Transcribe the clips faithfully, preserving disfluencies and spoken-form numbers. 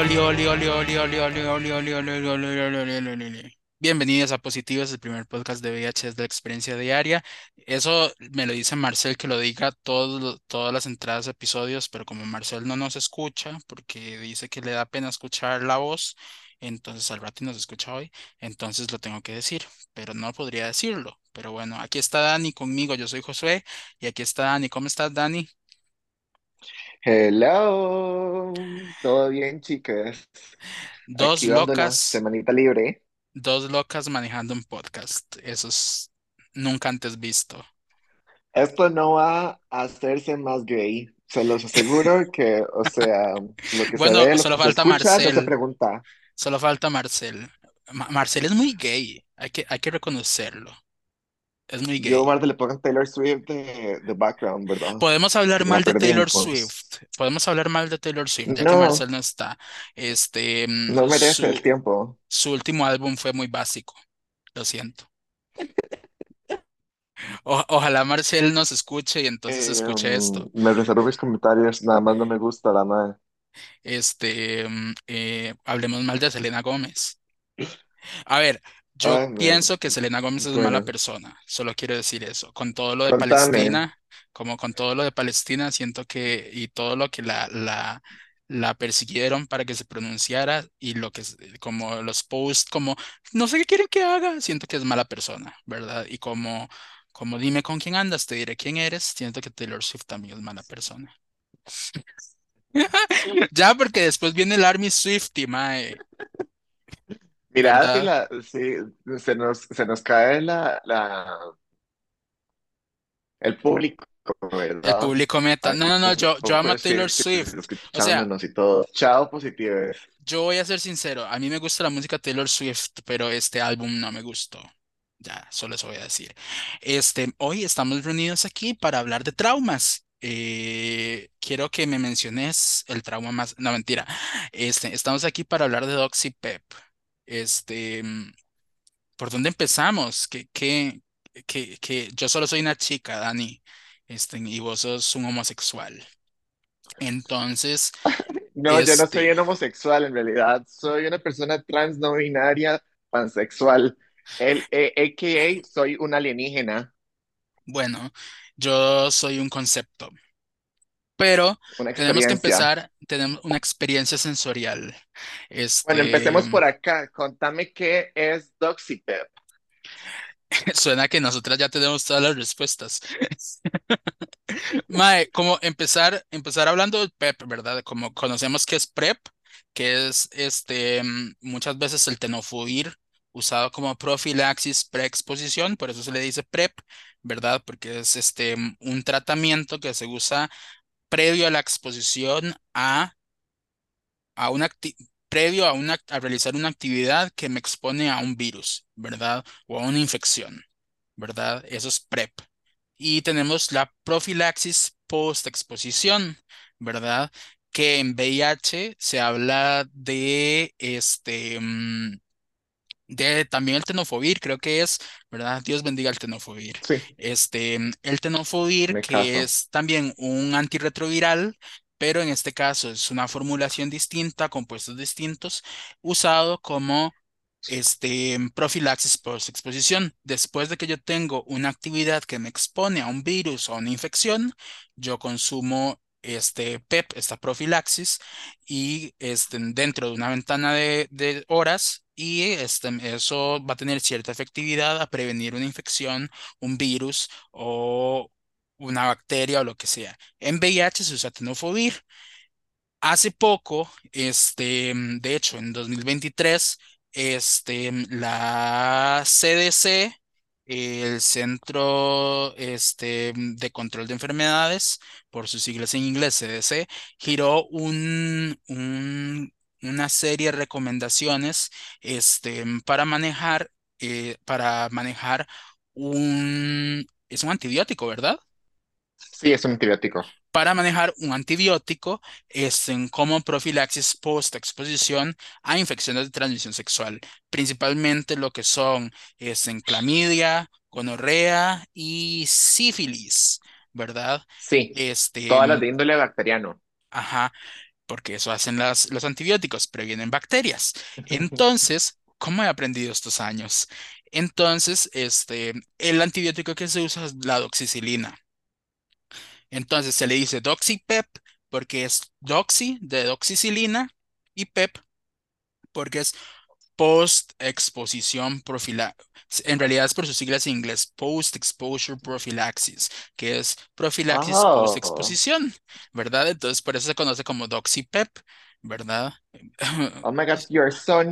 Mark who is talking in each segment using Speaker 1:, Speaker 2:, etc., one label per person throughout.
Speaker 1: Oli, oli, oli, oli, oli, oli, oli, oli, oli, oli, oli, oli, oli, oli, oli, oli. Bienvenidos a Positivos, el primer podcast de V I H es de la experiencia diaria. Eso me lo dice Marcel que lo diga todos lo- todas las entradas de episodios, pero como Marcel no nos escucha, porque dice que le da pena escuchar la voz, entonces al rato nos escucha hoy, entonces lo tengo que decir, pero no podría decirlo. Pero bueno, aquí está Dani conmigo, yo soy Josué, y aquí está Dani. ¿Cómo estás, Dani?
Speaker 2: Hello, ¿todo bien, chicas?
Speaker 1: Dos
Speaker 2: Aquí dándola,
Speaker 1: locas.
Speaker 2: semanita libre.
Speaker 1: Dos locas manejando un podcast. Eso es nunca antes visto.
Speaker 2: Esto no va a hacerse más gay. Se los aseguro que, o sea, lo que se
Speaker 1: Bueno,
Speaker 2: ve, lo
Speaker 1: solo
Speaker 2: que se
Speaker 1: falta
Speaker 2: escucha, no se
Speaker 1: Marcel.
Speaker 2: pregunta.
Speaker 1: Solo falta Marcel. Ma- Marcel es muy gay. Hay que, hay que reconocerlo. Es muy
Speaker 2: Yo,
Speaker 1: gay.
Speaker 2: Marta, le pongo Taylor Swift de, de background, ¿verdad?
Speaker 1: Podemos hablar
Speaker 2: Y la
Speaker 1: mal de Taylor
Speaker 2: perdimos.
Speaker 1: Swift. Podemos hablar mal de Taylor Swift, ya que
Speaker 2: No,
Speaker 1: Marcel no está. Este, mm,
Speaker 2: no merece el
Speaker 1: su,
Speaker 2: tiempo.
Speaker 1: su último álbum fue muy básico. Lo siento. O- ojalá Marcel nos escuche y entonces
Speaker 2: Eh,
Speaker 1: escuche
Speaker 2: um,
Speaker 1: esto.
Speaker 2: me reservo mis comentarios, nada más no me gusta la madre.
Speaker 1: Este, mm, eh, hablemos mal de Selena Gómez. A ver, yo
Speaker 2: Ay, no.
Speaker 1: pienso que Selena Gómez es mala
Speaker 2: Bueno,
Speaker 1: persona, solo quiero decir eso. Con todo lo de
Speaker 2: contame.
Speaker 1: Palestina, como con todo lo de Palestina, siento que, y todo lo que la, la, la persiguieron para que se pronunciara, y lo que, es- como los posts, como, no sé qué quieren que haga, siento que es mala persona, ¿verdad? Y como, como dime con quién andas, te diré quién eres, siento que Taylor Swift también es mala persona. Ya, porque después viene el Army Swiftie, mae,
Speaker 2: Mira, si
Speaker 1: ¿verdad?
Speaker 2: la, si se nos, se nos cae la, la, el público,
Speaker 1: El
Speaker 2: ¿verdad?
Speaker 1: público meta. No,
Speaker 2: Aquí
Speaker 1: no, no, yo, yo amo a
Speaker 2: por
Speaker 1: Taylor
Speaker 2: Swifties
Speaker 1: Swift. O sea,
Speaker 2: escuchándonos y todo. Chao, positives.
Speaker 1: yo voy a ser sincero, a mí me gusta la música de Taylor Swift, pero este álbum no me gustó. Ya, solo eso voy a decir. Este, hoy estamos reunidos aquí para hablar de traumas. Eh, quiero que me menciones el trauma más. No, mentira. Este, estamos aquí para hablar de Doxy Pep. Este, mm, ¿por dónde empezamos? Que, que, que, que yo solo soy una chica, Dani. Este, y vos sos un homosexual. Entonces,
Speaker 2: No, yo no soy
Speaker 1: este,
Speaker 2: un homosexual en realidad. Soy una persona trans no binaria pansexual. El, eh, A K A soy un alienígena,
Speaker 1: bueno, yo soy un concepto, pero
Speaker 2: una
Speaker 1: tenemos que
Speaker 2: experiencia.
Speaker 1: empezar, tenemos una experiencia sensorial.
Speaker 2: Bueno,
Speaker 1: Este,
Speaker 2: empecemos por acá. Contame qué es Doxypep.
Speaker 1: suena que nosotras ya tenemos todas las respuestas. Mae, como empezar, empezar hablando del PEP, ¿verdad? Como conocemos que es PrEP, que es este, mm, muchas veces el tenofovir usado como profilaxis preexposición, por eso se le dice PrEP, ¿verdad? Porque es este, mm, un tratamiento que se usa previo a la exposición a, a una acti- previo a, una, a realizar una actividad que me expone a un virus, ¿verdad? O a una infección, ¿verdad? Eso es PrEP. Y tenemos la profilaxis post-exposición, ¿verdad? Que en V I H se habla de este, mm, de también el tenofovir, creo que es, ¿verdad? Dios bendiga el tenofovir.
Speaker 2: Sí,
Speaker 1: Este, el tenofovir,
Speaker 2: me
Speaker 1: que
Speaker 2: caso.
Speaker 1: es también un antirretroviral, pero en este caso es una formulación distinta, compuestos distintos, usado como este, profilaxis post-exposición. Después de que yo tengo una actividad que me expone a un virus o a una infección, yo consumo este PEP, esta profilaxis, y este, dentro de una ventana de, de horas, y este, eso va a tener cierta efectividad a prevenir una infección, un virus o una bacteria o lo que sea. En V I H se usa tenofovir. Hace poco, este, de hecho, en dos mil veintitrés, este, la C D C, el Centro, este, de Control de Enfermedades, por sus siglas en inglés, C D C, giró un, un- una serie de recomendaciones, este, para manejar, eh, para manejar un, es un antibiótico, ¿verdad?
Speaker 2: Sí, es un antibiótico.
Speaker 1: Para manejar un antibiótico es en como profilaxis post-exposición a infecciones de transmisión sexual, principalmente lo que son es en clamidia, gonorrea y sífilis, ¿verdad?
Speaker 2: Sí,
Speaker 1: Este,
Speaker 2: todas las
Speaker 1: mm,
Speaker 2: de índole bacteriano.
Speaker 1: ajá. porque eso hacen las, los antibióticos, previenen bacterias. Entonces, ¿cómo he aprendido estos años? Entonces, este, el antibiótico que se usa es la doxicilina. Entonces se le dice doxipep porque es doxi de doxicilina y pep porque es post-exposición profilaxis. En realidad es por sus siglas en inglés, Post-Exposure Prophylaxis, que es profilaxis
Speaker 2: Oh,
Speaker 1: post-exposición, ¿verdad? Entonces por eso se conoce como doxipep, ¿verdad?
Speaker 2: oh my God, you're so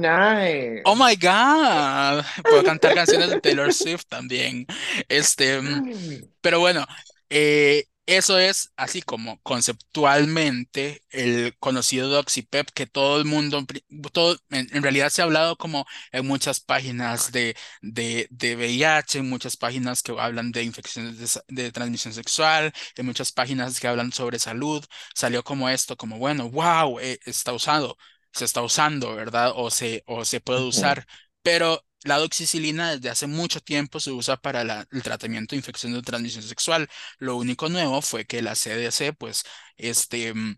Speaker 1: Oh my
Speaker 2: nice.
Speaker 1: God, puedo cantar canciones de Taylor Swift también. Este, mm, pero bueno, eh, eso es así como conceptualmente el conocido Doxipep que todo el mundo, pri- todo, en, en realidad se ha hablado como en muchas páginas de, de, de V I H, en muchas páginas que hablan de infecciones de, sa- de transmisión sexual, en muchas páginas que hablan sobre salud. Salió como esto, como bueno, wow, está usado, se está usando, ¿verdad? O se, o se puede
Speaker 2: Ujú,
Speaker 1: usar. Pero la doxicilina desde hace mucho tiempo se usa para la- el tratamiento de infecciones de transmisión sexual. Lo único nuevo fue que la C D C, pues, este, mm,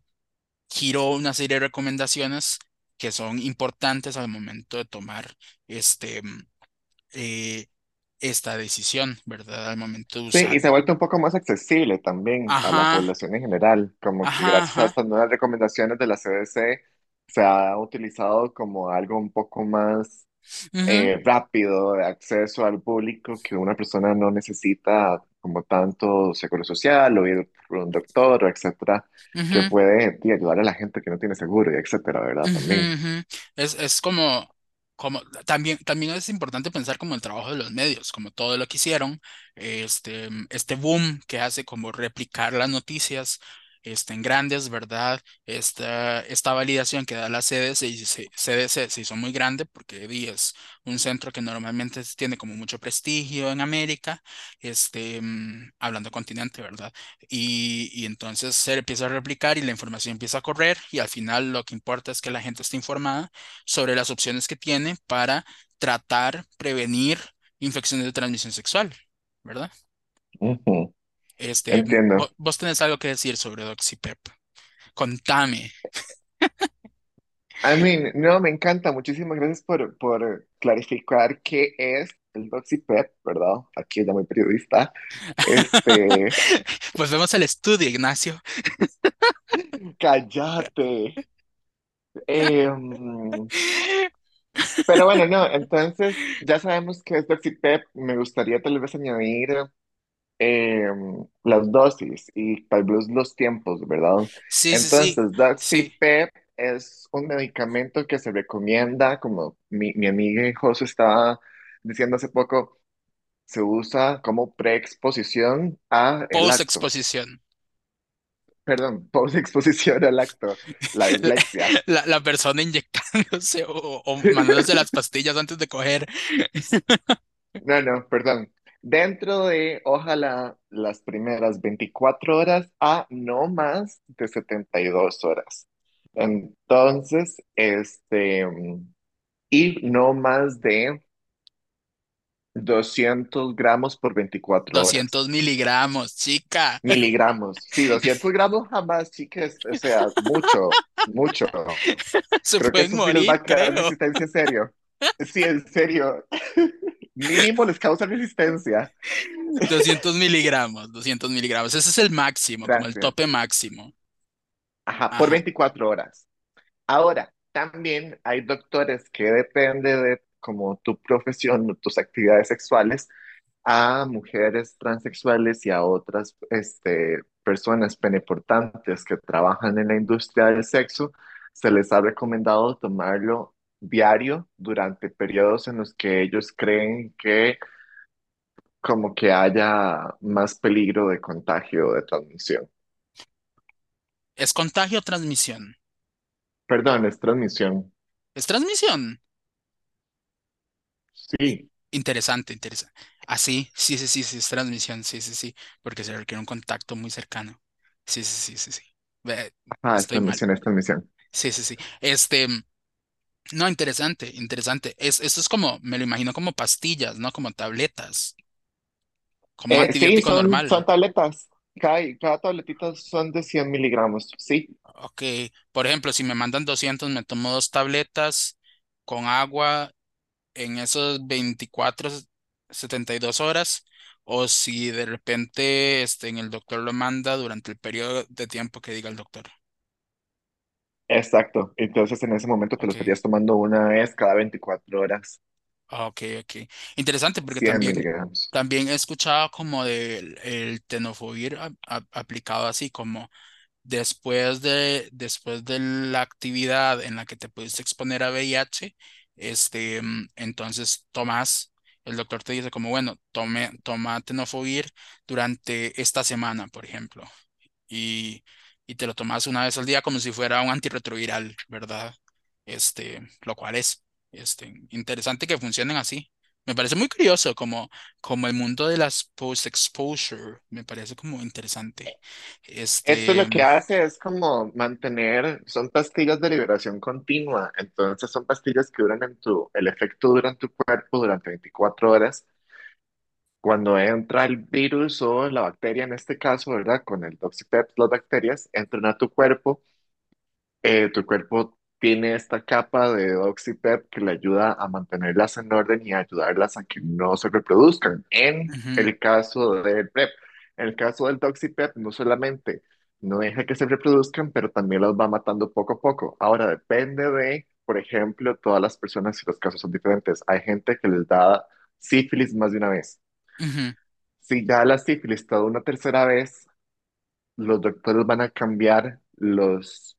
Speaker 1: giró una serie de recomendaciones que son importantes al momento de tomar este, mm, eh, esta decisión, ¿verdad? Al momento de
Speaker 2: sí, y
Speaker 1: usar.
Speaker 2: se ha vuelto un poco más accesible también a la
Speaker 1: Ajá,
Speaker 2: población en general, como que
Speaker 1: ajá,
Speaker 2: gracias a
Speaker 1: ajá.
Speaker 2: estas nuevas recomendaciones de la C D C se ha utilizado como algo un poco más
Speaker 1: Ujú,
Speaker 2: eh, rápido de acceso al público, que una persona no necesita como tanto seguro social o ir por un doctor o etcétera, que
Speaker 1: ujú.
Speaker 2: puede y ayudar a la gente que no tiene seguro y etcétera, ¿verdad?
Speaker 1: Ujú,
Speaker 2: También.
Speaker 1: ujú. Es, es como, como también, también es importante pensar como el trabajo de los medios, como todo lo que hicieron, este, este boom que hace como replicar las noticias este, en grandes, ¿verdad? Esta, esta validación que da la C D C, y se- C D C se hizo muy grande porque di, es un centro que normalmente tiene como mucho prestigio en América, este, mm, hablando continente, ¿verdad? y, y entonces se empieza a replicar y la información empieza a correr y al final lo que importa es que la gente esté informada sobre las opciones que tiene para tratar, prevenir infecciones de transmisión sexual, ¿verdad?
Speaker 2: Ujú,
Speaker 1: Este, m-
Speaker 2: entiendo.
Speaker 1: vo- vos tenés algo que decir sobre Doxipep. Contame.
Speaker 2: I mean, no, me encanta. Muchísimas gracias por, por clarificar qué es el Doxipep, ¿verdad? Aquí ya muy periodista. Este,
Speaker 1: Pues vemos el estudio, Ignacio.
Speaker 2: cállate. Em, pero bueno, no, entonces ya sabemos qué es Doxipep. Me gustaría tal vez añadir em, las dosis y tal vez los tiempos, ¿verdad?
Speaker 1: Sí, sí, sí,
Speaker 2: Entonces,
Speaker 1: sí.
Speaker 2: Doxipep es un medicamento que se recomienda, como mi, mi amiga José estaba diciendo hace poco, se usa como preexposición a el lacto.
Speaker 1: Post-exposición.
Speaker 2: Perdón, posexposición al lacto, la dislexia.
Speaker 1: La, la persona inyectándose o, o mandándose las pastillas antes de coger.
Speaker 2: No, no, perdón. Dentro de, ojalá, las primeras veinticuatro horas a no más de setenta y dos horas. Entonces, este, y no más de doscientos gramos por veinticuatro horas.
Speaker 1: Doscientos miligramos, chica.
Speaker 2: Miligramos. Sí, doscientos gramos jamás, chicas. O sea, mucho, mucho.
Speaker 1: Se
Speaker 2: Creo que
Speaker 1: pueden
Speaker 2: eso sí les va
Speaker 1: morir,
Speaker 2: a crear
Speaker 1: creo.
Speaker 2: resistencia en serio. Sí, en serio. Mínimo les causa resistencia.
Speaker 1: Doscientos miligramos, doscientos miligramos. Ese es el máximo, como el
Speaker 2: Gracias.
Speaker 1: tope máximo.
Speaker 2: Ajá, por
Speaker 1: Ajá.
Speaker 2: veinticuatro horas. Ahora, también hay doctores que depende de como tu profesión o tus actividades sexuales a mujeres transexuales y a otras este, personas peneportantes que trabajan en la industria del sexo, se les ha recomendado tomarlo diario durante periodos en los que ellos creen que como que haya más peligro de contagio o de transmisión.
Speaker 1: ¿Es contagio o transmisión?
Speaker 2: Perdón, es transmisión.
Speaker 1: ¿Es transmisión? I-
Speaker 2: Sí,
Speaker 1: Interesante, interesante. Ah, sí, sí, sí, sí, sí, es transmisión, sí, sí, sí, porque se requiere un contacto muy cercano. Sí, sí, sí, sí, sí. Ve,
Speaker 2: ajá, es
Speaker 1: estoy mal.
Speaker 2: transmisión, es transmisión.
Speaker 1: Sí, sí, sí. Este, no, interesante, interesante. Es, esto es como, me lo imagino como pastillas, ¿no? Como tabletas, como un
Speaker 2: Eh, sí,
Speaker 1: antibiótico
Speaker 2: son, son
Speaker 1: normal.
Speaker 2: tabletas. Cada, cada tabletita son de cien miligramos, sí,
Speaker 1: Ok, por ejemplo, si me mandan doscientos, me tomo dos tabletas con agua en esos veinticuatro, setenta y dos horas, o si de repente este, en el doctor lo manda durante el periodo de tiempo que diga el doctor.
Speaker 2: exacto. Entonces en ese momento te lo
Speaker 1: Ok,
Speaker 2: estarías tomando una vez cada veinticuatro horas,
Speaker 1: ah, ok, ok. Interesante porque
Speaker 2: cien
Speaker 1: también,
Speaker 2: miligramos.
Speaker 1: también he escuchado como del el tenofovir a- a- aplicado así como después de, después de la actividad en la que te pudiste exponer a V I H, este, mm, entonces tomas, el doctor te dice como, bueno, tome, toma tenofovir durante esta semana, por ejemplo, y, y te lo tomas una vez al día como si fuera un antirretroviral, ¿verdad? Este, lo cual es, este, interesante que funcionen así. Me parece muy curioso como, como el mundo de las post-exposure, me parece como interesante.
Speaker 2: Esto
Speaker 1: Este,
Speaker 2: lo que hace es como mantener, son pastillas de liberación continua, entonces son pastillas que duran en tu, el efecto dura en tu cuerpo durante veinticuatro horas. Cuando entra el virus o la bacteria, en este caso, ¿verdad? Con el Doxipep, las bacterias entran a tu cuerpo. Eh, tu cuerpo tiene esta capa de Doxipep que le ayuda a mantenerlas en orden y a ayudarlas a que no se reproduzcan. En
Speaker 1: ujú,
Speaker 2: el caso del PrEP, en el caso del Doxipep, no solamente no deja que se reproduzcan, pero también las va matando poco a poco. Ahora depende de, por ejemplo, todas las personas y los casos son diferentes. Hay gente que les da sífilis más de una vez.
Speaker 1: ujú,
Speaker 2: Si ya la sífilis toda una tercera vez, los doctores van a cambiar los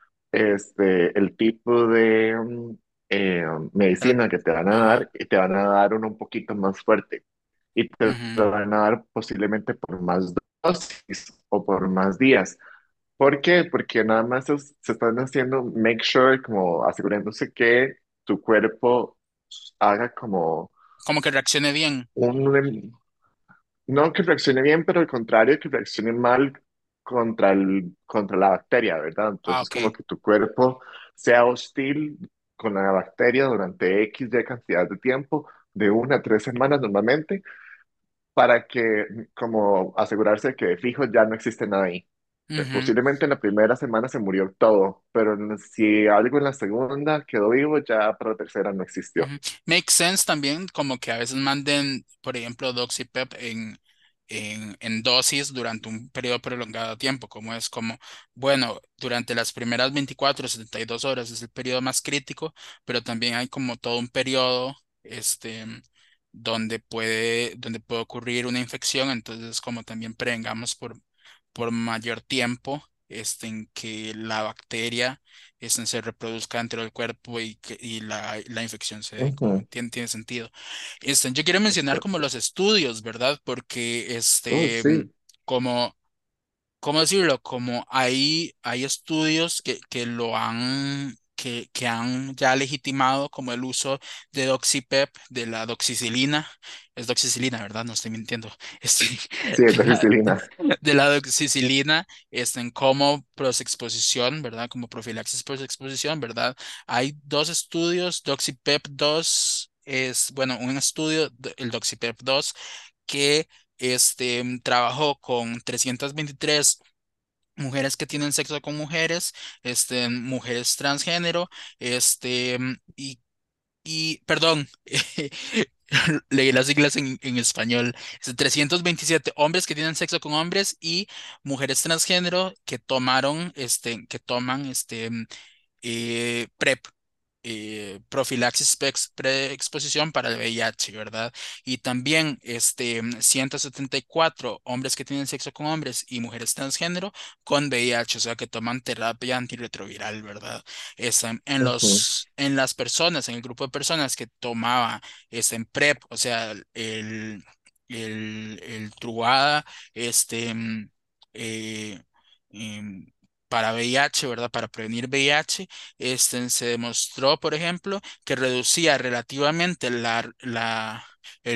Speaker 2: este, el tipo de mm, eh,
Speaker 1: tra-
Speaker 2: medicina que te van a
Speaker 1: ajá,
Speaker 2: dar y te van a dar uno un poquito más fuerte y te
Speaker 1: ujú,
Speaker 2: lo van a dar posiblemente por más dosis o por más días. ¿Por qué? Porque nada más es- se están haciendo make sure, como asegurándose que tu cuerpo haga como
Speaker 1: como que reaccione bien.
Speaker 2: un, no que reaccione bien, pero al contrario, que reaccione mal contra el, contra la bacteria, ¿verdad?
Speaker 1: Ah,
Speaker 2: Entonces,
Speaker 1: ok.
Speaker 2: como que tu cuerpo sea hostil con la bacteria durante X de cantidad de tiempo, de una a tres semanas normalmente, para que, como asegurarse de que de fijo ya no existe nada ahí. Eh,
Speaker 1: Ujú,
Speaker 2: Posiblemente en la primera semana se murió todo, pero en- si algo en la segunda quedó vivo, ya para la tercera no existió.
Speaker 1: ujú. Make sense también como que a veces manden, por ejemplo, Doxipep en, en, en dosis durante un periodo prolongado de tiempo, como es como, bueno, durante las primeras veinticuatro, setenta y dos horas es el periodo más crítico, pero también hay como todo un periodo, este, donde puede, donde puede ocurrir una infección, entonces como también prevengamos por, por mayor tiempo, este, en que la bacteria este, se reproduzca dentro del cuerpo y, que, y la, la infección se dé, como
Speaker 2: Ujú,
Speaker 1: tiene, tiene sentido. Este, yo quiero mencionar como
Speaker 2: exacto.
Speaker 1: los estudios, ¿verdad? Porque
Speaker 2: Oh,
Speaker 1: este,
Speaker 2: sí.
Speaker 1: como ¿cómo decirlo? Como hay, hay estudios que, que lo han, que, que han ya legitimado como el uso de doxipep, de la doxicilina. Es doxicilina, ¿verdad? No estoy mintiendo. Este,
Speaker 2: Sí, es
Speaker 1: de
Speaker 2: la
Speaker 1: la,
Speaker 2: cristalina.
Speaker 1: de la doxicilina, este, en como prosexposición, ¿verdad? Como profilaxis prosexposición, ¿verdad? Hay dos estudios, doxipep dos es, bueno, un estudio, el doxipep dos que este, trabajó con trescientas veintitrés mujeres que tienen sexo con mujeres, este, mujeres transgénero, este, y, y perdón, leí las siglas en, en español, es trescientos veintisiete hombres que tienen sexo con hombres y mujeres transgénero que tomaron, este, que toman, este, eh, PrEP, eh, profilaxis pex- preexposición para el V I H, ¿verdad? Y también este, ciento setenta y cuatro hombres que tienen sexo con hombres y mujeres transgénero con V I H, o sea, que toman terapia antirretroviral, ¿verdad? Este, en
Speaker 2: Ujú,
Speaker 1: los, en las personas, en el grupo de personas que tomaba este, en PrEP, o sea, el, el, el Truvada, este, mm, eh, em, para V I H, ¿verdad? Para prevenir V I H, este, se demostró, por ejemplo, que reducía relativamente la, la, el,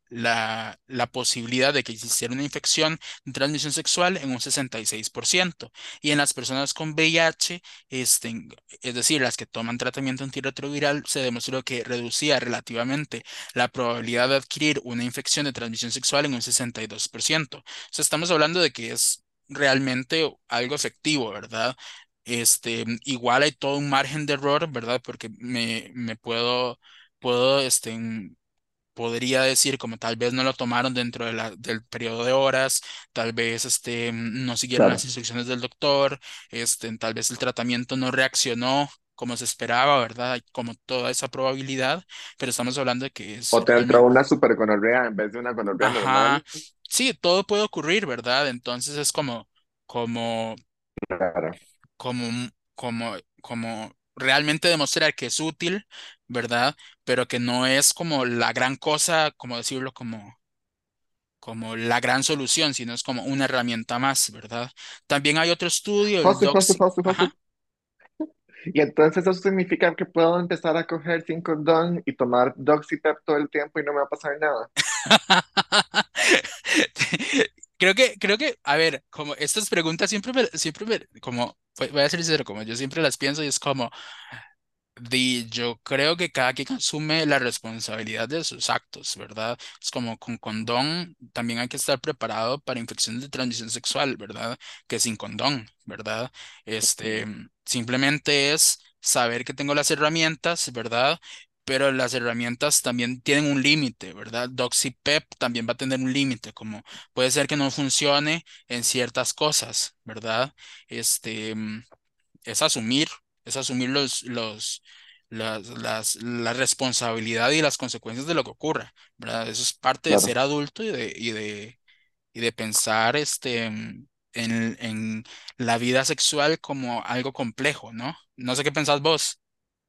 Speaker 1: la, la posibilidad de que existiera una infección de transmisión sexual en un sesenta y seis por ciento. Y en las personas con V I H, este, es decir, las que toman tratamiento antirretroviral, se demostró que reducía relativamente la probabilidad de adquirir una infección de transmisión sexual en un sesenta y dos por ciento. O sea, estamos hablando de que es realmente algo efectivo, ¿verdad? Este, igual hay todo un margen de error, ¿verdad? Porque me, me puedo, puedo, este, podría decir como tal vez no lo tomaron dentro de la- del periodo de horas, tal vez este, no siguieron las
Speaker 2: Claro.
Speaker 1: instrucciones del doctor, este, tal vez el tratamiento no reaccionó como se esperaba, ¿verdad? Hay como toda esa probabilidad, pero estamos hablando de que es
Speaker 2: O te entró
Speaker 1: realmente,
Speaker 2: una super gonorrea en vez de una gonorrea
Speaker 1: ajá,
Speaker 2: normal.
Speaker 1: sí, todo puede ocurrir, ¿verdad? Entonces es como, como
Speaker 2: Claro.
Speaker 1: como, un- como, como realmente demostrar que es útil, ¿verdad? Pero que no es como la gran cosa, como decirlo, como, como la gran solución, sino es como una herramienta más, ¿verdad? También hay otro estudio, el
Speaker 2: José, José,
Speaker 1: Doxy.
Speaker 2: José, José.
Speaker 1: Ajá.
Speaker 2: Y entonces eso significa que puedo empezar a coger sin condón y tomar Doxypep todo el tiempo y no me va a pasar nada.
Speaker 1: Creo que, creo que, a ver, como estas preguntas siempre me, siempre me, como, voy voy a ser sincero, como yo siempre las pienso y es como, Di, yo creo que cada quien asume la responsabilidad de sus actos, ¿verdad? Es como con condón, también hay que estar preparado para infecciones de transmisión sexual, ¿verdad? Que sin condón, ¿verdad? Este,
Speaker 2: Ujú.
Speaker 1: simplemente es saber que tengo las herramientas, ¿verdad? Pero las herramientas también tienen un límite, ¿verdad? Doxypep también va a tener un límite, como puede ser que no funcione en ciertas cosas, ¿verdad? Este, es asumir, es asumir los, los, las, las, la responsabilidad y las consecuencias de lo que ocurra, ¿verdad? Eso es parte de ser
Speaker 2: Claro.
Speaker 1: adulto y de, y de, y de pensar este, en, en la vida sexual como algo complejo, ¿no? No sé qué pensás vos.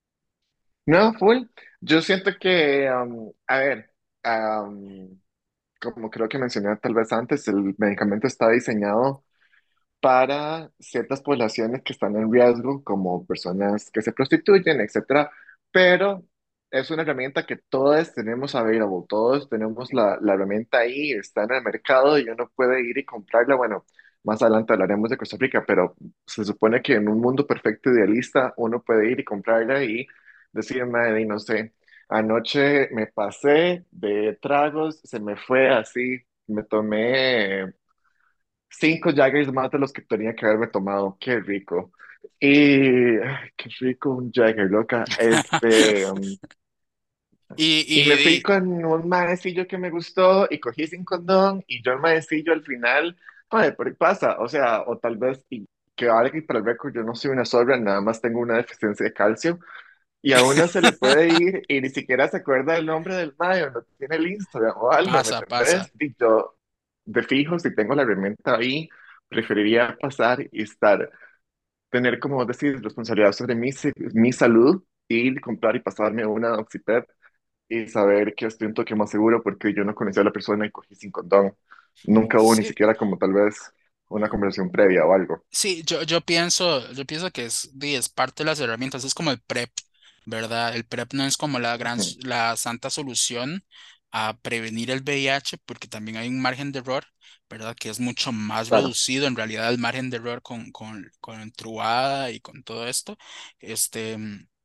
Speaker 2: No, full. Yo siento que, um, a ver, um, como creo que mencioné tal vez antes, el medicamento está diseñado para ciertas poblaciones que están en riesgo, como personas que se prostituyen, etcétera. Pero es una herramienta que todos tenemos available, todos tenemos la, la herramienta ahí, está en el mercado y uno puede ir y comprarla. Bueno, más adelante hablaremos de Costa Rica, pero se supone que en un mundo perfecto idealista uno puede ir y comprarla y decir, madre, no sé, anoche me pasé de tragos, se me fue así, me tomé cinco Jaggers más de los que tenía que haberme tomado. Qué rico. Y ay, qué rico un Jagger, loca. Este, um,
Speaker 1: Y,
Speaker 2: y me
Speaker 1: y,
Speaker 2: fui
Speaker 1: y
Speaker 2: con un maecillo que me gustó y cogí sin condón y yo el maecillo al final, ay, pero ¿qué pasa? O sea, o tal vez, y que ahora que para el récord yo no soy una sobra, nada más tengo una deficiencia de calcio. Y a uno se le puede ir y ni siquiera se acuerda del nombre del mayo, no tiene el Instagram o algo, ¿me
Speaker 1: pasa, pasa.
Speaker 2: entendés? Y yo, de fijo, si tengo la herramienta ahí, preferiría pasar y estar, tener, como decir, responsabilidad sobre mi, se- mi salud, ir, comprar y pasarme una Oxypep y saber que estoy un toque más seguro porque yo no conocía a la persona y cogí sin condón. Nunca hubo ni
Speaker 1: Sí,
Speaker 2: siquiera como tal vez una conversación previa o algo.
Speaker 1: sí, yo, yo pienso, yo pienso que es, di, es parte de las herramientas, es como el PrEP, ¿verdad? El PrEP no es como la gran,
Speaker 2: Ujú.
Speaker 1: s- la santa solución a prevenir el V I H, porque también hay un margen de error, ¿verdad? Que es mucho más
Speaker 2: Claro.
Speaker 1: reducido en realidad el margen de error con, con, con Truvada y con todo esto. Este,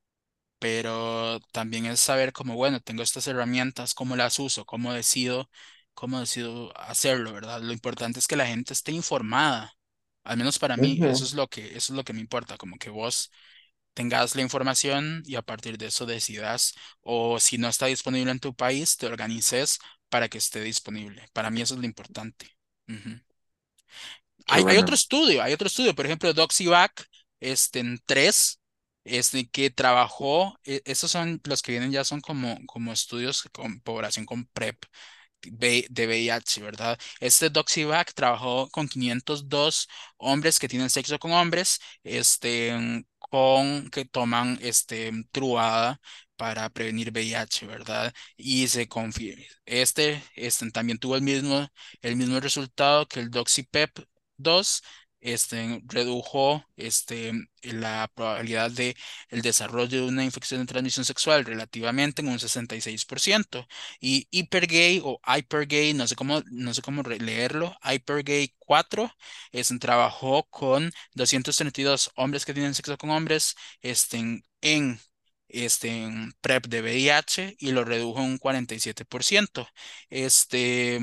Speaker 1: pero también es saber cómo, bueno, tengo estas herramientas, cómo las uso, cómo decido, cómo decido hacerlo, ¿verdad? Lo importante es que la gente esté informada. Al menos para mí, eso
Speaker 2: Ujú.
Speaker 1: es lo que, eso es lo que me importa, como que vos tengas la información y a partir de eso decidas, o si no está disponible en tu país, te organices para que esté disponible. Para mí eso es lo importante. Ujú.
Speaker 2: Qué
Speaker 1: Hay, hay otro
Speaker 2: bueno.
Speaker 1: estudio, hay otro estudio, por ejemplo, Doxivac, este, en tres, este, que trabajó, e- esos son los que vienen ya son como, como estudios con población con PrEP de de V I H, ¿verdad? Este Doxivac trabajó con quinientos dos hombres que tienen sexo con hombres, este, con, que toman, este, Truada para prevenir V I H, ¿verdad? Y se confirma, este, este también tuvo el mismo, el mismo resultado que el Doxipep dos, este, redujo este, la probabilidad de el desarrollo de una infección de transmisión sexual relativamente en un sesenta y seis por ciento. Y Hypergay o Hypergay, no sé cómo, no sé cómo re- leerlo, Hypergay cuatro, es, trabajó con doscientos treinta y dos hombres que tienen sexo con hombres este, en, en, este, en PrEP de V I H y lo redujo en un cuarenta y siete por ciento. Este,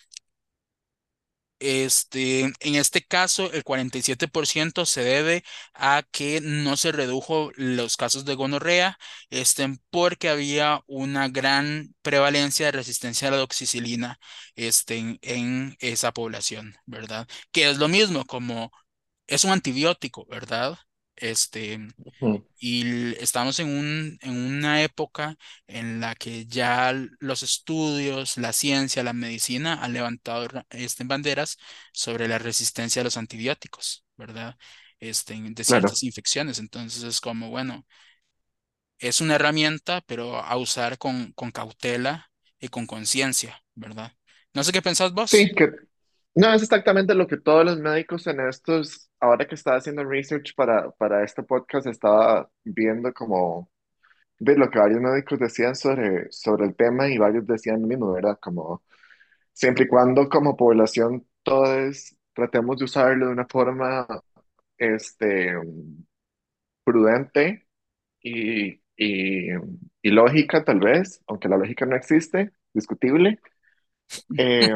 Speaker 1: este, en este caso, el cuarenta y siete por ciento se debe a que no se redujo los casos de gonorrea, este, porque había una gran prevalencia de resistencia a la doxicilina, este, en, en esa población, ¿verdad? Que es lo mismo, como es un antibiótico, ¿verdad? Este,
Speaker 2: Ujú.
Speaker 1: y l- estamos en un, en una época en la que ya los estudios, la ciencia, la medicina han levantado ra- este, banderas sobre la resistencia a los antibióticos, ¿verdad? Este, de
Speaker 2: Claro.
Speaker 1: ciertas infecciones. Entonces es como, bueno, es una herramienta, pero a usar con, con cautela y con conciencia, ¿verdad? No sé qué pensás
Speaker 2: Sí,
Speaker 1: vos.
Speaker 2: que no es exactamente lo que todos los médicos en estos, ahora que estaba haciendo research para, para este podcast, estaba viendo como de lo que varios médicos decían sobre, sobre el tema y varios decían lo mismo, ¿verdad? Como siempre y cuando como población todos tratemos de usarlo de una forma este, prudente y, y, y lógica tal vez, aunque la lógica no existe, discutible. Eh,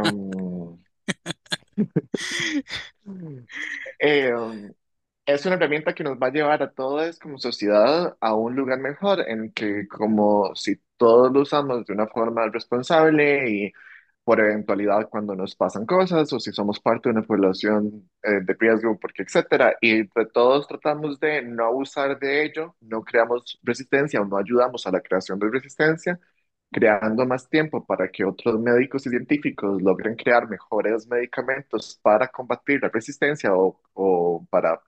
Speaker 2: eh, es una herramienta que nos va a llevar a todos como sociedad a un lugar mejor, en que como si todos lo usamos de una forma responsable y por eventualidad cuando nos pasan cosas o si somos parte de una población eh, de riesgo, porque etcétera, y entre todos tratamos de no abusar de ello, no creamos resistencia o no ayudamos a la creación de resistencia, creando más tiempo para que otros médicos y científicos logren crear mejores medicamentos para combatir la resistencia o, o para,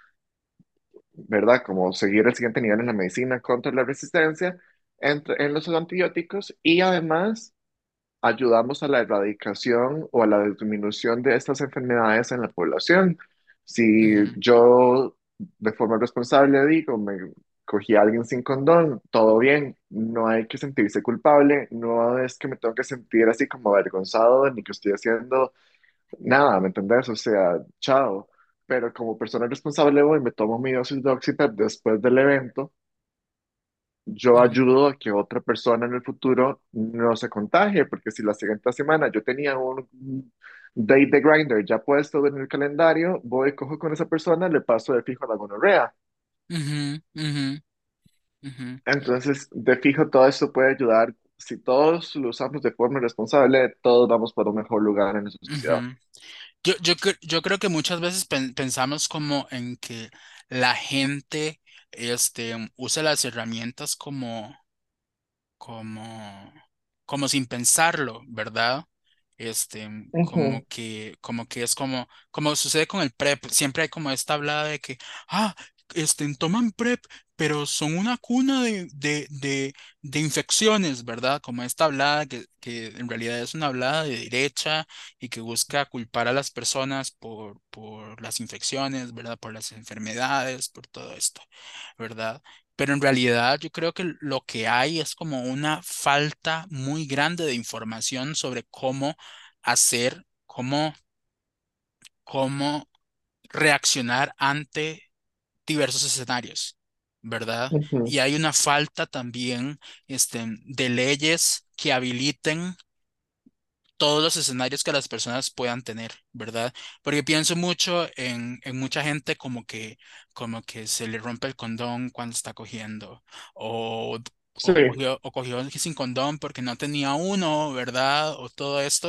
Speaker 2: ¿verdad? Como seguir el siguiente nivel en la medicina contra la resistencia entre, en los antibióticos y además ayudamos a la erradicación o a la disminución de estas enfermedades en la población. Si
Speaker 1: Ujú,
Speaker 2: yo de forma responsable digo, me cogí a alguien sin condón, todo bien, no hay que sentirse culpable, no es que me tengo que sentir así como avergonzado ni que estoy haciendo nada, ¿me entendés? O sea, chao. Pero como persona responsable voy, me tomo mi dosis de Oxypep después del evento, yo
Speaker 1: ujú,
Speaker 2: ayudo a que otra persona en el futuro no se contagie, porque si la siguiente semana yo tenía un date de Grindr ya puesto en el calendario, voy, cojo con esa persona, le paso de fijo la gonorrea.
Speaker 1: ujú, ujú, ujú,
Speaker 2: Entonces, de fijo, todo esto puede ayudar. Si todos lo usamos de forma responsable, todos vamos por un mejor lugar en la sociedad.
Speaker 1: ujú. Yo, yo, cre- yo creo que muchas veces pen- pensamos como en que la gente este, usa las herramientas como como, como sin pensarlo, ¿verdad? Este, como
Speaker 2: Ujú.
Speaker 1: que, como que es como, como sucede con el PrEP, siempre hay como esta hablada de que, ah, este, toman PrEP, pero son una cuna de, de, de, de infecciones, ¿verdad? Como esta hablada que, que en realidad es una hablada de derecha y que busca culpar a las personas por, por las infecciones, ¿verdad? Por las enfermedades, por todo esto, ¿verdad? Pero en realidad yo creo que lo que hay es como una falta muy grande de información sobre cómo hacer, cómo, cómo reaccionar ante diversos escenarios, ¿verdad?
Speaker 2: Ujú.
Speaker 1: Y hay una falta también, este, de leyes que habiliten todos los escenarios que las personas puedan tener, ¿verdad? Porque pienso mucho en, en mucha gente como que, como que se le rompe el condón cuando está cogiendo, o,
Speaker 2: Sí,
Speaker 1: o cogió, o cogió sin condón porque no tenía uno, ¿verdad? O todo esto.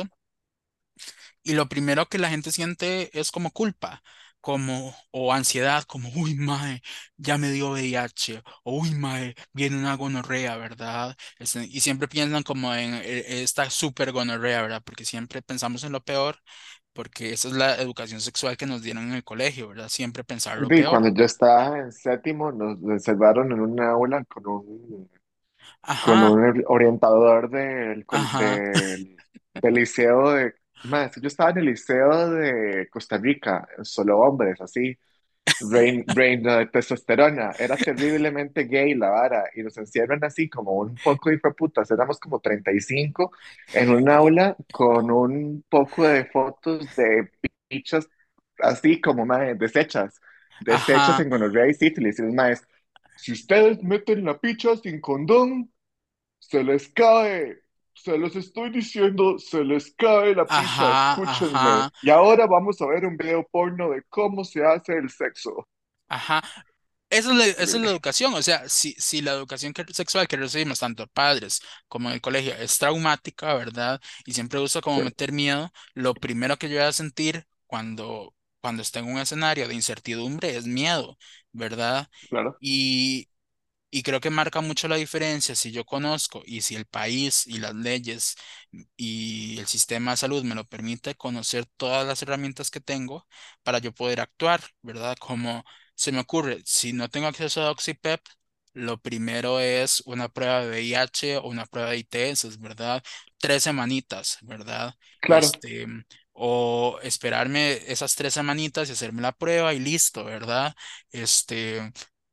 Speaker 1: Y lo primero que la gente siente es como culpa, como, o ansiedad, como, uy, mae, ya me dio V I H, o uy, mae, viene una gonorrea, ¿verdad? Este, y siempre piensan como en eh, esta super gonorrea, ¿verdad? Porque siempre pensamos en lo peor, porque esa es la educación sexual que nos dieron en el colegio, ¿verdad? Siempre pensar lo
Speaker 2: vi
Speaker 1: peor.
Speaker 2: cuando yo estaba en séptimo, nos reservaron en una aula con un con
Speaker 1: Ajá,
Speaker 2: un orientador del, col-
Speaker 1: ajá,
Speaker 2: del, del liceo de, Más, yo estaba en el liceo de Costa Rica, solo hombres, así, brain, brain de testosterona, era terriblemente gay la vara, y nos encierran así como un poco de hijueputas, éramos como treinta y cinco en un aula con un poco de fotos de pichas así como mae, deshechas, deshechas
Speaker 1: Ajá,
Speaker 2: en gonorrea y sífilis, y los maes, si ustedes meten la picha sin condón, se les cae, se los estoy diciendo, se les cae la picha,
Speaker 1: ajá,
Speaker 2: escúchenme.
Speaker 1: ajá,
Speaker 2: Y ahora vamos a ver un video porno de cómo se hace el sexo.
Speaker 1: ajá. Esa es la, esa es la
Speaker 2: Horrible.
Speaker 1: educación, o sea, si, si la educación que- sexual que recibimos tanto padres como en el colegio es traumática, ¿verdad? Y siempre usa como
Speaker 2: Sí,
Speaker 1: meter miedo, lo primero que yo voy a sentir cuando, cuando esté en un escenario de incertidumbre es miedo, ¿verdad?
Speaker 2: claro,
Speaker 1: Y, y creo que marca mucho la diferencia si yo conozco y si el país y las leyes y el sistema de salud me lo permite conocer todas las herramientas que tengo para yo poder actuar, ¿verdad? Como se me ocurre, si no tengo acceso a Oxipep, lo primero es una prueba de V I H o una prueba de I T S, ¿verdad? Tres semanitas, ¿verdad?
Speaker 2: claro,
Speaker 1: Este, o esperarme esas tres semanitas y hacerme la prueba y listo, ¿verdad? Este,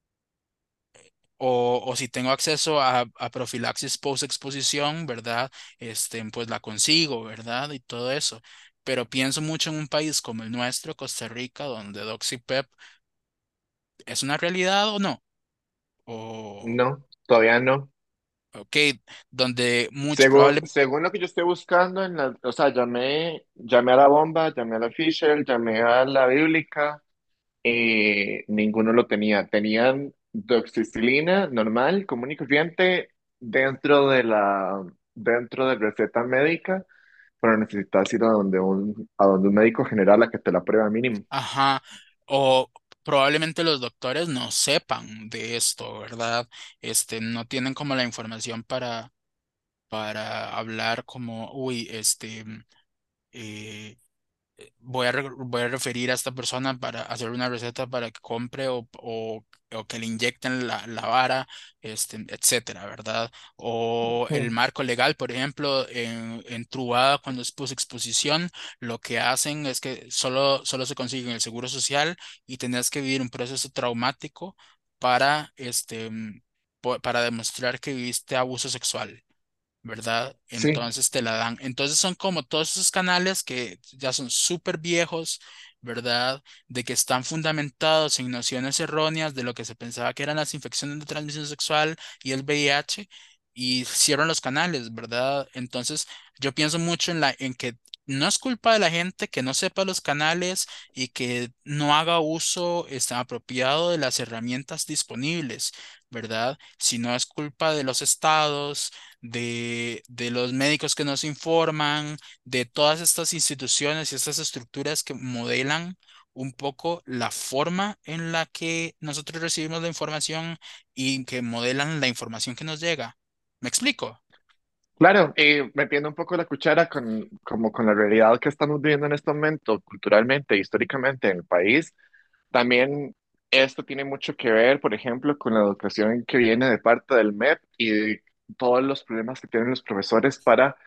Speaker 1: o, o si tengo acceso a, a profilaxis post-exposición, ¿verdad? Este, pues la consigo, ¿verdad? Y todo eso. Pero pienso mucho en un país como el nuestro, Costa Rica, donde Doxipep es una realidad o no. O,
Speaker 2: no, todavía no.
Speaker 1: ok, donde mucho,
Speaker 2: Según,
Speaker 1: probable,
Speaker 2: según lo que yo estoy buscando, en la, o sea, llamé, llamé a la bomba, llamé a la Fisher, llamé a la Bíblica, y ninguno lo tenía. Tenían doxicilina normal, común y corriente, dentro de la, dentro de receta médica, pero necesitas ir a donde un, a donde un médico general a que te la prueba mínimo.
Speaker 1: ajá, o probablemente los doctores no sepan de esto, ¿verdad? Este, no tienen como la información para, para hablar como, uy, este... eh, voy a, re- voy a referir a esta persona para hacer una receta para que compre o, o- o que le inyecten la, la vara, este, etcétera, ¿verdad? O el
Speaker 2: Ujú.
Speaker 1: marco legal, por ejemplo, en, en Truvada, cuando es exposición, lo que hacen es que solo, solo se consigue en el seguro social y tenías que vivir un proceso traumático para, este, mm, po- para demostrar que viviste abuso sexual. ¿Verdad?
Speaker 2: Sí,
Speaker 1: Entonces te la dan. Entonces son como todos esos canales que ya son súper viejos, ¿verdad? De que están fundamentados en nociones erróneas de lo que se pensaba que eran las infecciones de transmisión sexual y el V I H y cierran los canales, ¿verdad? Entonces yo pienso mucho en la, en que no es culpa de la gente que no sepa los canales y que no haga uso este, apropiado de las herramientas disponibles, ¿verdad? Sino es culpa de los estados de, de los médicos que nos informan, de todas estas instituciones y estas estructuras que modelan un poco la forma en la que nosotros recibimos la información y que modelan la información que nos llega. ¿Me explico?
Speaker 2: claro, y metiendo un poco la cuchara con, como con la realidad que estamos viviendo en este momento, culturalmente, históricamente en el país. También esto tiene mucho que ver, por ejemplo, con la educación que viene de parte del M E P y de todos los problemas que tienen los profesores para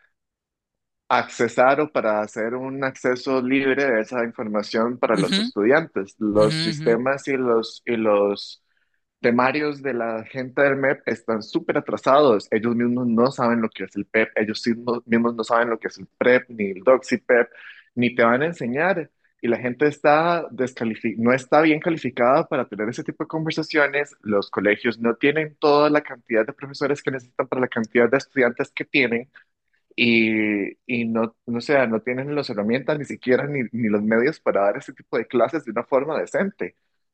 Speaker 2: accesar o para hacer un acceso libre de esa información para los
Speaker 1: Ujú,
Speaker 2: estudiantes.
Speaker 1: ujú,
Speaker 2: Los
Speaker 1: ujú,
Speaker 2: sistemas y los, y los temarios de la gente del M E P están súper atrasados. Ellos mismos no saben lo que es el P E P, ellos mismos, mismos no saben lo que es el PrEP, ni el DoxyPEP, ni te van a enseñar. Y la gente está descalifi- no está bien calificada para tener ese tipo de conversaciones. Los colegios no tienen toda la cantidad de profesores que necesitan para la cantidad de estudiantes que tienen. Y, y no, no, sea, no tienen las herramientas ni siquiera ni, ni los medios para dar ese tipo de clases de una forma decente.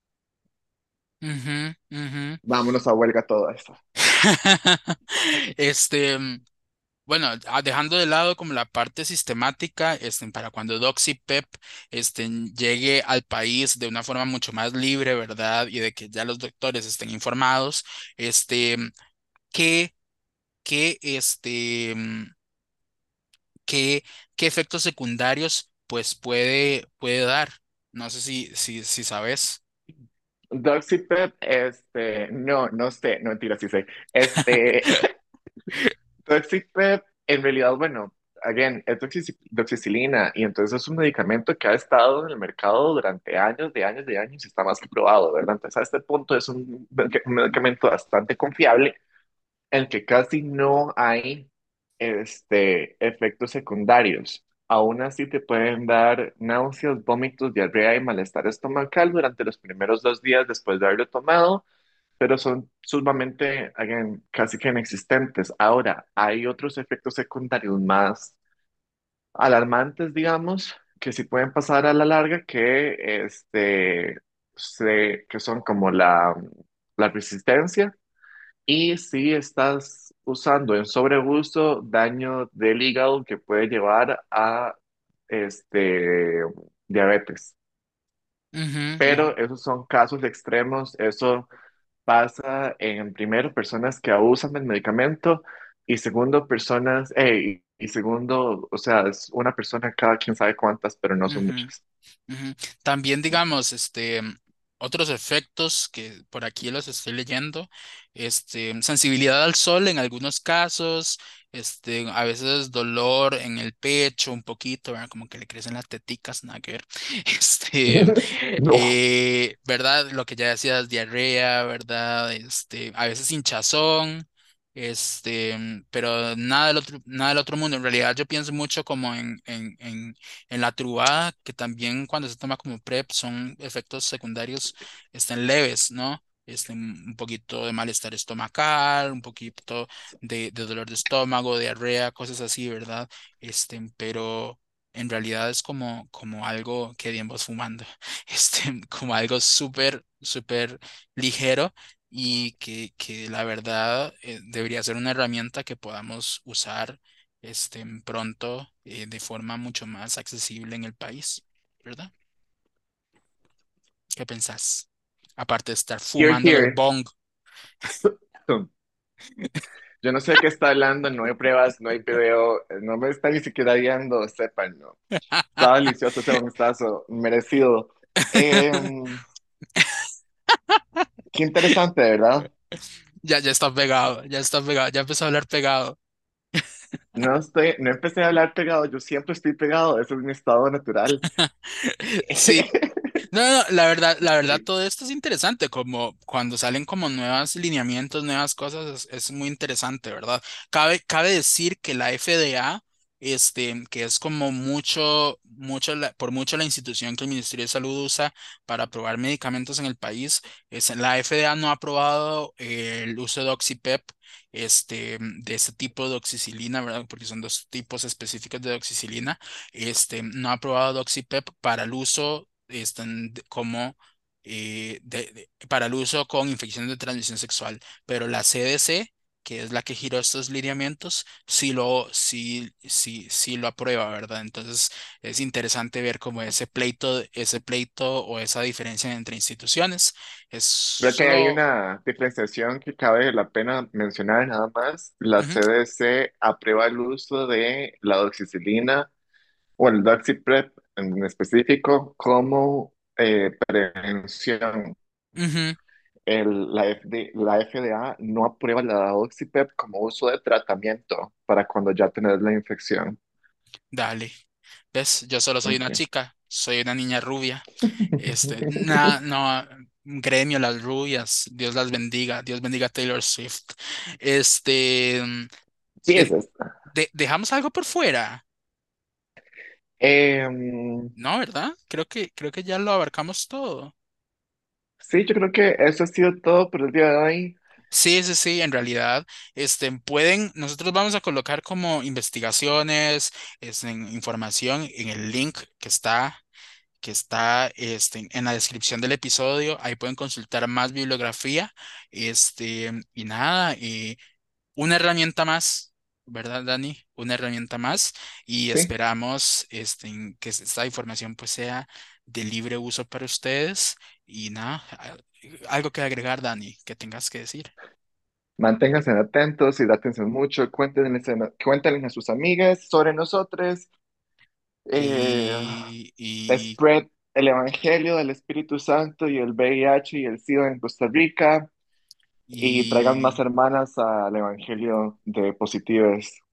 Speaker 1: ujú, ujú.
Speaker 2: Vámonos a huelga todo eso.
Speaker 1: Este, bueno, ah, dejando de lado como la parte sistemática, este, para cuando Doxy Pep este, llegue al país de una forma mucho más libre, ¿verdad? Y de que ya los doctores estén informados, este, ¿qué, qué, este, mm, qué, qué efectos secundarios pues puede, puede dar? No sé si, si, si sabes.
Speaker 2: Doxypep, este, no, no sé, no mentira, sí sé. Este, Doxypep, en realidad, bueno, again, es doxi- doxicilina y entonces es un medicamento que ha estado en el mercado durante años, de años, de años y está más que probado, ¿verdad? Entonces a este punto es un medic- un medicamento bastante confiable en el que casi no hay este, efectos secundarios. Aún así te pueden dar náuseas, vómitos, diarrea y malestar estomacal durante los primeros dos días después de haberlo tomado, pero son sumamente, again, casi que inexistentes. Ahora, hay otros efectos secundarios más alarmantes, digamos, que sí pueden pasar a la larga, que, este, se- que son como la, la resistencia y si estás usando en sobreuso, daño del hígado que puede llevar a este, diabetes.
Speaker 1: Ujú, ujú,
Speaker 2: Pero esos son casos extremos. Eso pasa en, primero, personas que abusan del medicamento y segundo, personas, eh, y, y segundo, o sea, es una persona cada quien sabe cuántas, pero no son
Speaker 1: ujú.
Speaker 2: muchas.
Speaker 1: Ujú. También, digamos, este, otros efectos que por aquí los estoy leyendo, este, sensibilidad al sol en algunos casos, este, a veces dolor en el pecho un poquito, ¿verdad? Como que le crecen las teticas, nada que ver. Este,
Speaker 2: No.
Speaker 1: eh, ¿verdad? Lo que ya decías, diarrea, ¿verdad? Este, a veces hinchazón. Este, pero nada del otro, nada del otro mundo. En realidad yo pienso mucho como en, en, en en la trubada, que también cuando se toma como PrEP son efectos secundarios, están leves, ¿no? Este, un un poquito de malestar estomacal, un poquito de, de dolor de estómago, diarrea, cosas así, ¿verdad? Este, pero en realidad es como, como algo que digamos fumando, este, como algo súper, súper ligero y que, que la verdad eh, debería ser una herramienta que podamos usar este, pronto eh, de forma mucho más accesible en el país, ¿verdad? ¿Qué pensás? Aparte de estar
Speaker 2: Here,
Speaker 1: fumando el
Speaker 2: here.
Speaker 1: bong.
Speaker 2: Yo no sé de qué está hablando, no hay pruebas, no hay video, eh, no me está ni siquiera guiando, sepan, no. Estaba delicioso ese bonstazo, merecido. Em, Qué interesante, ¿verdad?
Speaker 1: Ya, ya está pegado, ya está pegado, ya empezó a hablar pegado.
Speaker 2: No estoy, no empecé a hablar pegado, yo siempre estoy pegado, ese es mi estado natural.
Speaker 1: Sí, no, no, la verdad, la verdad, todo esto es interesante, como cuando salen como nuevos lineamientos, nuevas cosas, es, es muy interesante, ¿verdad? Cabe, cabe decir que la F D A, este, que es como mucho, mucho, la- por mucho la institución que el Ministerio de Salud usa para aprobar medicamentos en el país, es, la F D A no ha aprobado eh, el uso de Oxipep, este, de este tipo de doxicilina, ¿verdad? Porque son dos tipos específicos de doxicilina, este, no ha aprobado Doxipep para el uso están de- como eh, de- de- para el uso con infecciones de transmisión sexual, pero la C D C, que es la que giró estos lineamientos, sí lo, sí, sí, sí lo aprueba, ¿verdad? Entonces es interesante ver cómo ese pleito, ese pleito o esa diferencia entre instituciones es
Speaker 2: Creo que hay
Speaker 1: solo...
Speaker 2: una diferenciación que cabe la pena mencionar nada más. La
Speaker 1: Ujú,
Speaker 2: C D C aprueba el uso de la doxicilina o el doxiprep en específico como eh, prevención.
Speaker 1: ujú,
Speaker 2: El- la F D la F D A no aprueba la doxipep como uso de tratamiento para cuando ya tenés la infección.
Speaker 1: dale. ¿Ves? Yo solo soy una
Speaker 2: Ok.
Speaker 1: chica, soy una niña rubia. Este, na- no, un gremio, las rubias, Dios las bendiga, Dios bendiga a Taylor Swift. Este, mm,
Speaker 2: Sí, es
Speaker 1: de-
Speaker 2: esta.
Speaker 1: de- dejamos algo por fuera,
Speaker 2: Em,
Speaker 1: ¿no? ¿Verdad? Creo que, creo que ya lo abarcamos todo.
Speaker 2: sí, yo creo que eso ha sido todo por el día de hoy.
Speaker 1: Sí, sí, sí, en realidad, este, pueden, nosotros vamos a colocar como investigaciones, este, información en el link que está que está este, en la descripción del episodio. Ahí pueden consultar más bibliografía. Este, y nada, eh, una herramienta más, ¿verdad, Dani? Una herramienta más. Y
Speaker 2: Sí,
Speaker 1: esperamos este, en que esta información pues sea de libre uso para ustedes. Y nada, a- algo que agregar, Dani, que tengas que decir.
Speaker 2: manténganse atentos, hidrátense mucho, cuéntenle, cuéntenle a sus amigas sobre nosotros. Eh,
Speaker 1: Y, y,
Speaker 2: Spread el Evangelio del Espíritu Santo y el V I H y el SIDA en Costa Rica y traigan más
Speaker 1: y
Speaker 2: hermanas al Evangelio de Positives.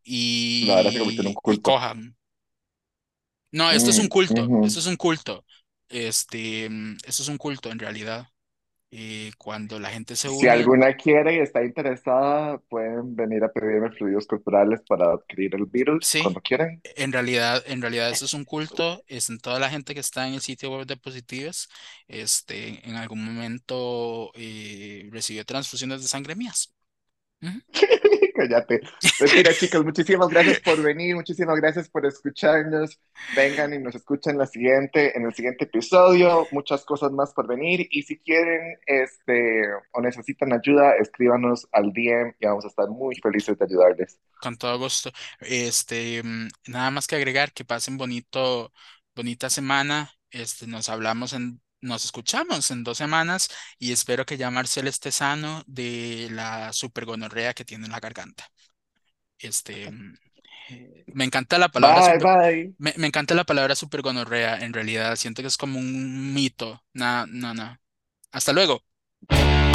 Speaker 2: No, ahora se convirtió en un
Speaker 1: y, y
Speaker 2: culto.
Speaker 1: cojan. No, esto es un
Speaker 2: Mm,
Speaker 1: culto,
Speaker 2: ujú.
Speaker 1: esto es un culto. Este, mm, esto es un culto en realidad. Y cuando la gente se
Speaker 2: Si
Speaker 1: une,
Speaker 2: alguna quiere y está interesada, pueden venir a pedirme fluidos corporales para adquirir el virus
Speaker 1: sí,
Speaker 2: cuando quieran.
Speaker 1: en realidad, en realidad esto es un culto. Es en toda la gente que está en el sitio web de Positives, este, en algún momento eh, recibió transfusiones de sangre mías. Ujú.
Speaker 2: Cállate. Mentira, chicos. Muchísimas gracias por venir. Muchísimas gracias por escucharnos. Vengan y nos escuchan la siguiente, en el siguiente episodio. Muchas cosas más por venir. Y si quieren, este, o necesitan ayuda, escríbanos al D M y vamos a estar muy felices de ayudarles.
Speaker 1: Con todo gusto. Este, mm, nada más que agregar, que pasen bonito, bonita semana. Este, nos hablamos en, nos escuchamos en dos semanas y espero que ya Marcel esté sano de la supergonorrea que tiene en la garganta. Este, mm, eh, me encanta la palabra
Speaker 2: Bye,
Speaker 1: super,
Speaker 2: bye.
Speaker 1: me, me encanta la palabra supergonorrea, en realidad. Siento que es como un mito. No, no, no. Hasta luego.